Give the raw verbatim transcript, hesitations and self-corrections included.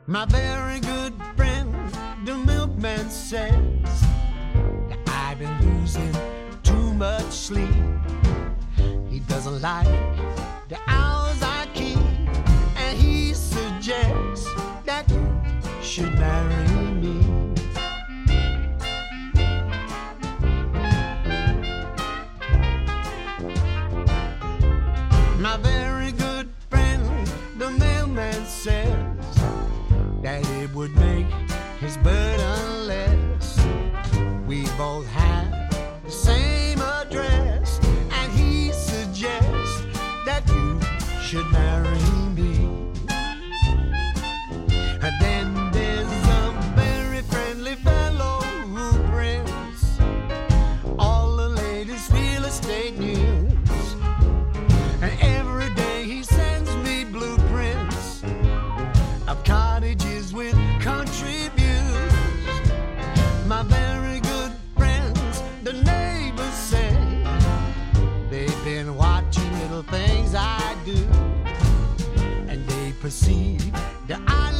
My very good friend, the milkman, says that I've been losing too much sleep. He doesn't like the hours I keep, and he suggests that you should marry me. My very good friend, the mailman, says that it would make his burden less. We both have the same address, and he suggests that you should marry me. And then there's a very friendly fellow who prints all the latest real estate news, and every day he sends me blueprints of cottages with country views. My very good friends, the neighbors, say they've been watching little things I do, and they perceive that I